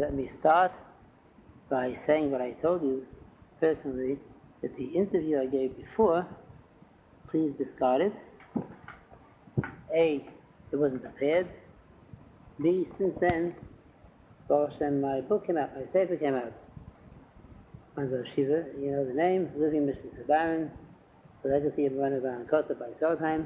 Let me start by saying what I told you personally, that the interview I gave before, please discard it. A, it wasn't prepared. B, since then, my book came out, my sefer came out. Under Shiva, you know the name, Living Mr. Sabaran, the legacy of Rana Baran Kota by Feldheim.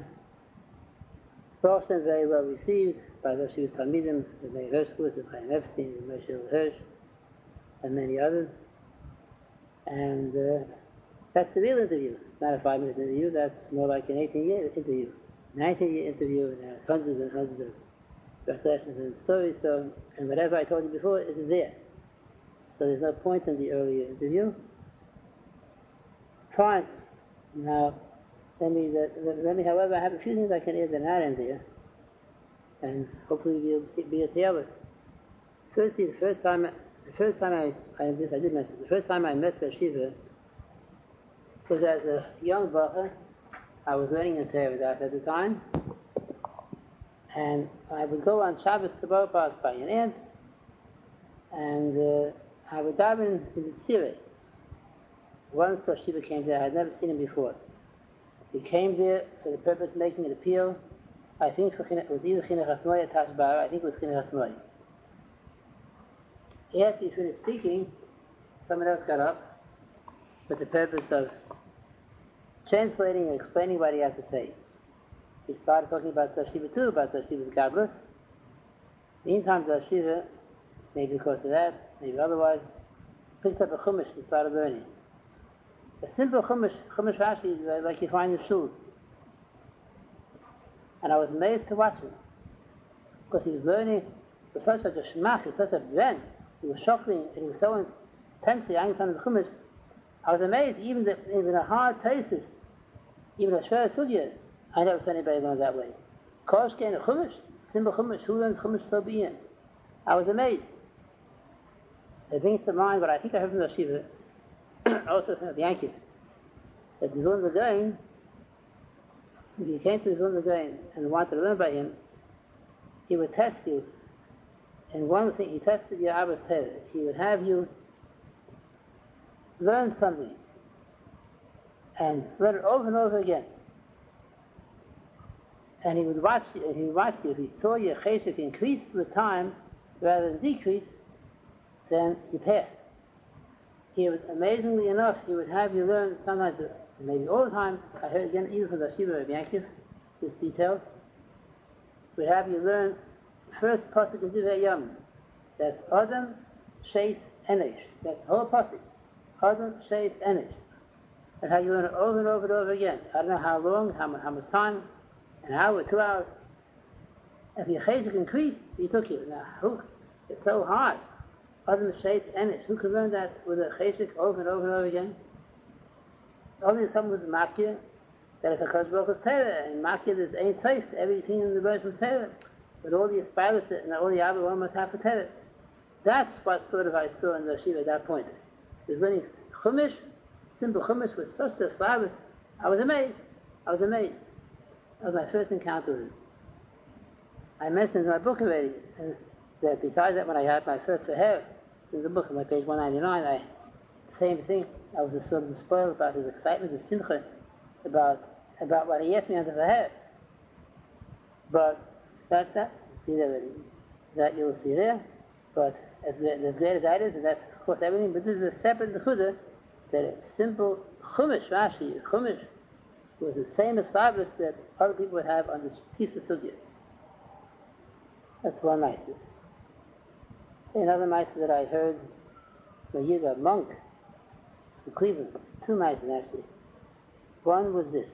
Very well received by those Shiva's Talmidim, the Meir Hershkowitz, the Chaim Epstein, the Moshe Hirsch, and many others. And that's the real interview. It's not a 5-minute interview, that's more like an 18-year interview. 19-year interview, and there's hundreds and hundreds of recollections and stories, so, and whatever I told you before is there. So there's no point in the earlier interview. Fine. Now, let me, however, I have a few things I can add that are not in there, and hopefully be a tailor. Firstly, the first time I met the Shiva was as a young bacher. I was learning in Teredat at the time, and I would go on Shabbos to Bopaz by an aunt, and I would dive in the Tzireh. Once the Shiva came there, I had never seen him before. He came there for the purpose of making an appeal. I think it was either Chinuch Hasmoy or Tashbar. I think it was Chinuch Hasmoy. After he finished speaking, someone else got up with the purpose of translating and explaining what he had to say. He started talking about the Shiva too, about the Shiva's Gablus. Meantime, the Shiva, maybe because of that, maybe otherwise, picked up a Chumash and started learning. A simple Chumash Rashi is like you find in Shul. And I was amazed to watch him, because he was learning with such a shmach, with such a bren. He was shocking, and he was so intensely angry on the Chumash. I was amazed, even a hard thesis, even a shver sugya, I never saw anybody learn that way. Koshke and a Chumash, simple Chumash, who learns Chumash so being? I was amazed. It brings to mind what I think I heard from the Shiva, also from the Yankiv, that the Vilna Gaon, if you came to the Vilna Gaon and wanted to learn by him, he would test you. And one thing, he tested your Abba's Torah. He would have you learn something and learn it over and over again. And he would watch you. If he saw your cheshek increase with time rather than decrease, then you passed. He would, amazingly enough, he would have you learn sometimes, maybe all the time. I heard again, even from the Shiva of Yankiv, this detail. Would have you learn first pasuk in Divrei Yom. That's Adam, Sheis, Enesh. That's the whole pasuk. Adam, Sheis, Enesh. And how you learn it over and over and over again. I don't know how long, how much time, an hour, 2 hours. If your cheshek increased, he took you. Now, it's so hard. Adam, Sheis, Enesh. Who can learn that with a cheshek over and over and over again? Only someone who's makir, that is a Kodesh Baruch Hu's Torah, and makir is ain't safe. Everything in the verse was Torah. But all the aspirants and all the Abba one must have for Torah. That's what sort of I saw in the Shiva at that point. He was learning Chumash, simple Chumash with such a slavus. I was amazed. That was my first encounter with him. I mentioned in my book already that besides that, when I had my first hair in the book, on my page 199, same thing. I was sort of spoiled about his excitement and simcha about what he asked me under the hair. But that's that. See that already. That you'll see there. But as great as that is, and that's of course everything, but this is a separate nekuda, that a simple Chumash Rashi, Chumash, was the same established that other people would have on this piece of sugya. That's one nice. Another nice that I heard from a Yiga monk in Cleveland, 2 nice actually. One was this.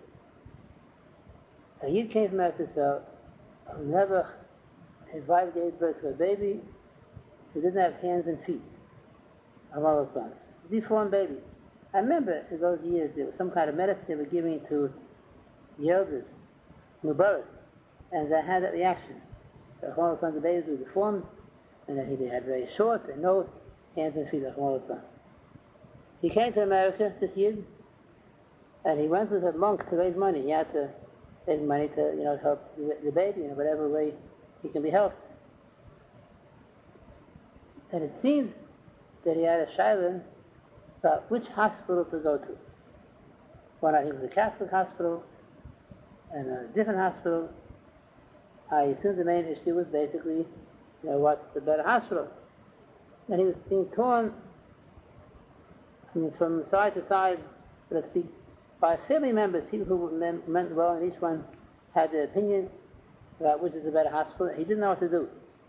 A Yid came from Eretz Yisrael, never, his wife gave birth to a baby who didn't have hands and feet. A deformed baby. I remember in those years there was some kind of medicine they were giving to the elders, Mubarak, and they had that reaction. The babies were deformed, and then they had very short and no hands and feet. He came to America, this Yid, and he went with a monk to raise money. He had to raise money to, help the baby in whatever way he can be helped. And it seemed that he had a shayla about which hospital to go to. One, I think, was a Catholic hospital, and a different hospital. I assumed the main issue was basically, what's the better hospital? And he was being torn from side to side, so to speak, by family members, people who meant well, and each one had their opinion about which is the better hospital. He didn't know what to do.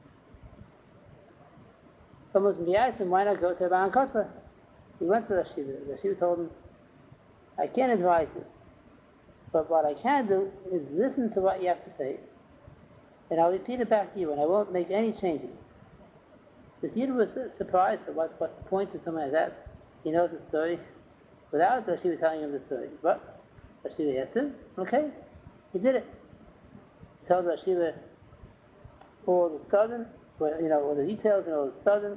Someone asked him, why not go to Rabban Kotler? He went to the Shiva. The Shiva told him, I can't advise you, but what I can do is listen to what you have to say, and I'll repeat it back to you, and I won't make any changes. The Yid was surprised at what's the point of something like that. He knows the story without the Shiva telling him the story. But the Shiva asked him, okay, he did it. He told the Shiva all the sudden, all the details and all the sudden,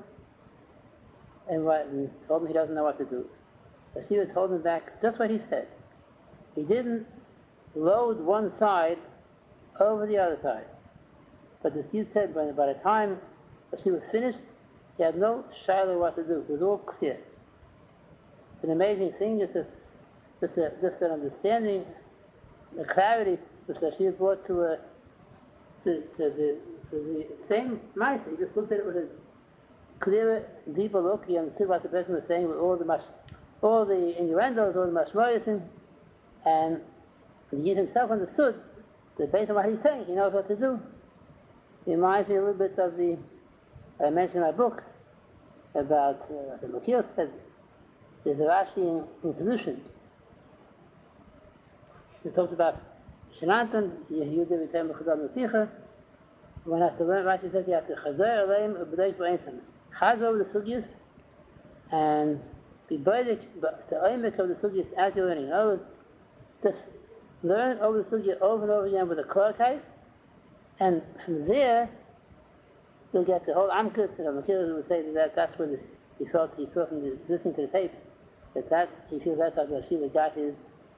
and told him he doesn't know what to do. The Shiva told him back just what he said. He didn't load one side over the other side. But the Shiva said by the time the Shiva was finished, he had no shayla what to do. It was all clear. It's an amazing thing, just an understanding, the clarity which the Shiva brought to the same mice. He just looked at it with a clearer, deeper look. He understood what the person was saying with all the innuendos, all the mashmoyos, and the Yid himself understood that based on what he's saying, he knows what to do. It reminds me a little bit of I mentioned in my book about the Makil said, there's a Rashi in Kedushin. It talks about Shenantan, Yehuda v'tem b'chadam l'picha. When I have to learn, Rashi says you have to chazer aleim u'b'dayik b'einsam. Chaz over the sugyas and be b'dayik to oimek of the sugyas as you're learning. In other words, just learn over the sugya over and over again with a korkai, and from there you'll get the whole amkus. And the Makil would say that's what he saw from listening to the tapes, that he feels that's how the Shiva got his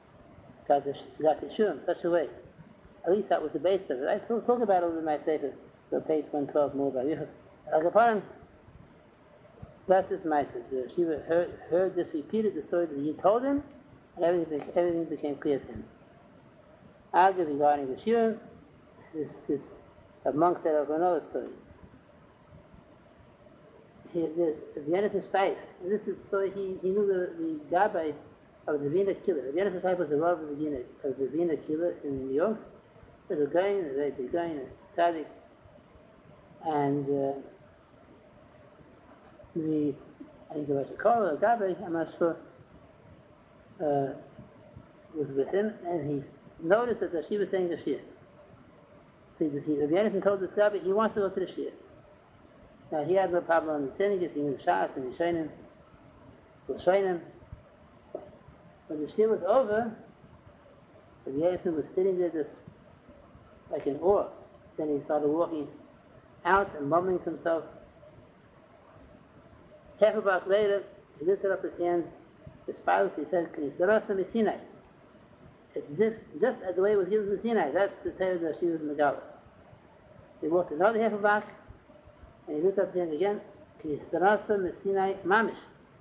shurim such a way. At least that was the base of it. I talk about it in my sefer, so page 112 more by Yichus. Al-Kaparan, that's his message. The Shiva heard this repeated, the story that he told him, and everything became clear to him. Argue regarding the shurim, this a monk said of another story. The Vienna Steif, and this is the story, he knew the Gabbai of the Wiener Killer. The Vienna Steif was the Rav of the Wiener Killer in New York. There's a guy, a very big guy, a tzaddik, and I think it was a Korah, a Gabbai, I'm not sure, was with him, and he noticed that the Shiva was saying the Shir. See, the Vienna told this Gabbai he wants to go to the Shir. Now he had no problem understanding it, he knew Shas and Yishanim, When the Shir was over, the Vienna was sitting there just like in awe. Then he started walking out and mumbling to himself. Half a block later, he lifted up his hands, his spouse, he said, K'nisarasa Sinai. It's as if, just as the way it was given to Sinai, that's the Torah that she was Megala. He walked another half a block, and he lifted up his hands again, K'nisarasa Sinai Mamish.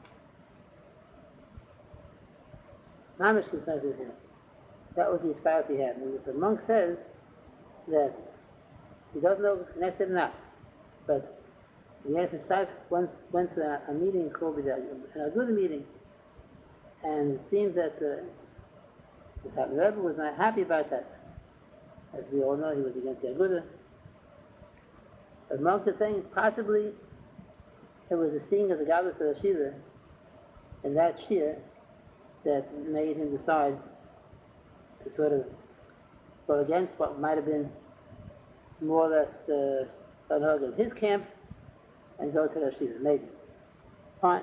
Mamish K'nisarasa Sinai. That was the spouse he had. And the monk says that he doesn't know if it's connected or not, but Yes, Steif once went to a meeting called an Aguda meeting, and it seems that the Rebbe was not happy about that. As we all know, he was against the Aguda. But monk is saying possibly it was the seeing of the Gadlus of the Shiva in that Shir that made him decide to sort of go against what might have been more or less the of his camp and go to the Shiva, maybe. Fine.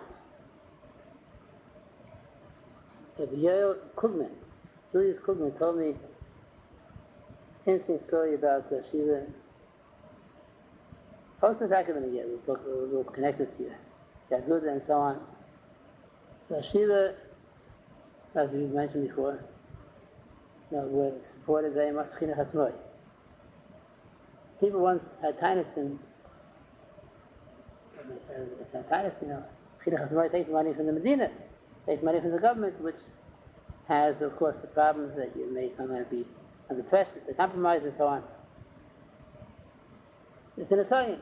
Yoel Kugman, Julius Kugman told me an interesting story about the Shiva. Posted Akavan again, we'll connect it to you. Yaguda and so on. The Shiva, as we mentioned before, were supported very much Chinuch Hatzmoi. People once had Tainus Chinuch HaShamayim takes money from the Medina, takes money from the government, which has, of course, the problems that you may sometimes be under pressure, the compromise and so on. It's in a saying.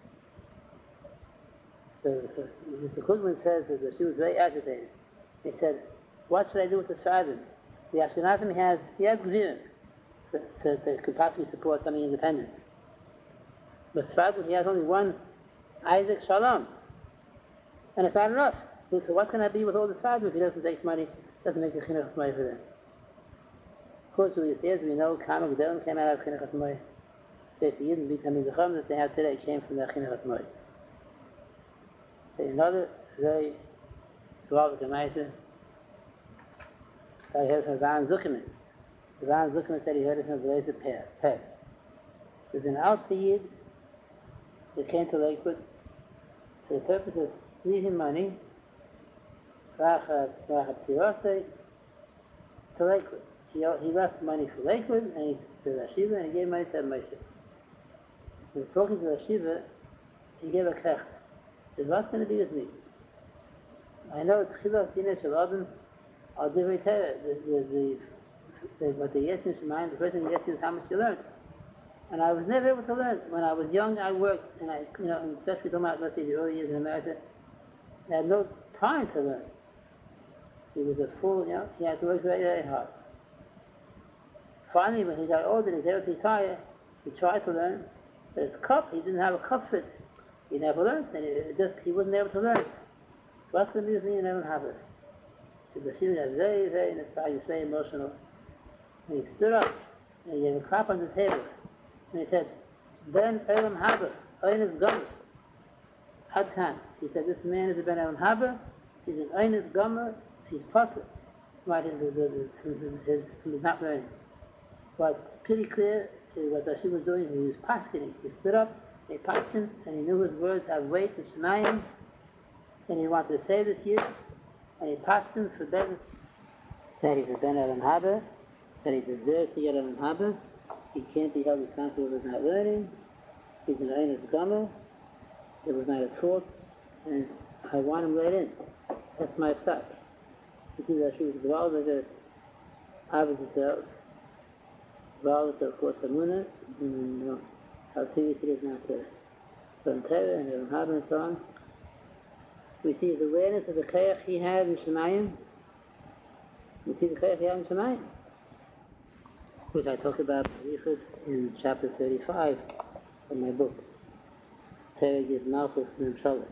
So Mr. Kuzman says that she was very agitated. He said, what should I do with the Sfaradim? The Ashkenazim he has Gvirim that could possibly support something independent. But Sfaradim, he has only one Isaac Shalom. And it's not enough. So what's going to be with all the Sfaradim if he doesn't take money, doesn't make a Chinuch HaShamayim for them? Of course, Julius says, we know Kama G'delim came out of Chinuch HaShamayim. Basically, Yidden B'Tamid L'cham that they have today came from the Chinuch HaShamayim. Another very dramatic Gemaita I heard from Van Zuckerman. Van Zuckerman said he heard it from Blazer Peh. There's an Alta Yid that came to Lakewood for the purpose of leaving money to Lakewood. He left money for Lakewood and to Rashiva and he gave money to Moshe. He was talking to Rashiva, he gave a kech. He said, what's going to be with me? I know Tchilas Dinah Shel Adam are Divrei Torah. What the Yesim Shemayim, the first thing Yesim is how much you learn. And I was never able to learn. When I was young, I worked, and especially talking about, let's say, the early years in America, I had no time to learn. He was a fool, he had to work very, very hard. Finally, when he got older and he was able to retire, he tried to learn, but his cup, he didn't have a cup fit. He never learned, and he wasn't able to learn. What's the music in Evan Haber? So the Shiva got very, very nostalgic, very emotional. And he stood up, and he gave a clap on the table, and he said, Ben Elam Haber, Oinus Gomer. Adkan. He said, this man is a Ben Elam Haber, he's an Oinus Gomer, he's puzzled. Right from his not learning. But it's pretty clear what the Shiva was doing. He was paskening. He stood up, he paskened, and he knew his words have weight in Shemayim, and he wanted to say this yid, and he passed him for Ben, that he's a Ben Elam Haber, that he deserves to get Elam Haber, he can't be held responsible for not learning, he's an Einus Gomer, it was not a talk, and I want him right in. That's my psak. You see that she was involved with the Abbas itself, involved with, of course, the Munah, and how serious it is not to learn Torah and Elam Haber and so on. We see his awareness of the Chayach he had in Shemayim. We see the Chayach he had in Shemayim, which I talk about in chapter 35 of my book, Torah Gives Malchus Memshalah.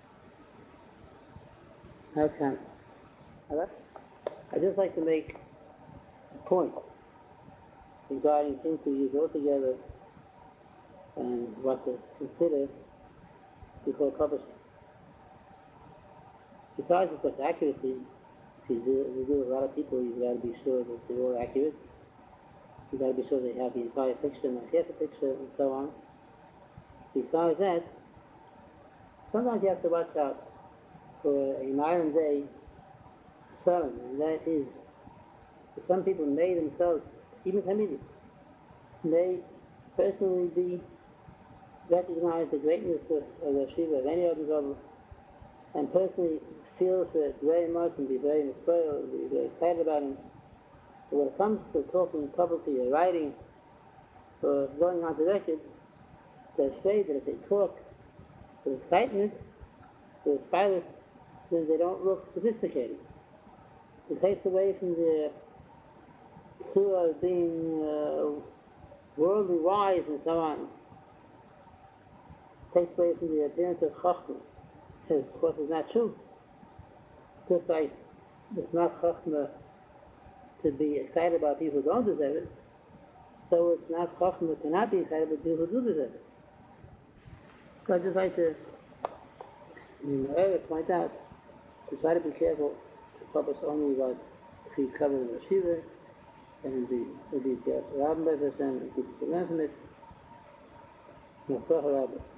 Okay. I'd just like to make a point regarding things we use altogether and what to consider before publishing. Besides, of course, accuracy, if you deal with a lot of people, you've got to be sure that they're all accurate. You've got to be sure they have the entire picture, not half a picture, and so on. Besides that, sometimes you have to watch out for a modern day sermon, and that is that some people may themselves, even Hamidim, may personally recognize the greatness of the Shiva, of any other level, and personally feel for it very much and be very inspired and be very excited about him. But when it comes to talking publicly or writing or going on the record, they're afraid that if they talk with excitement, with spirit, then they don't look sophisticated. It takes away from the surah of being worldly wise and so on. It takes away from the appearance of chachma. Of course, it's not true. Just like it's not chachma to be excited about people who don't deserve it, so it's not chachma to not be excited about people who do deserve it. So I'd just like to, point out to try to be careful to publish only what we cover in the Shiva and the Rabbi and keep it to learn from it.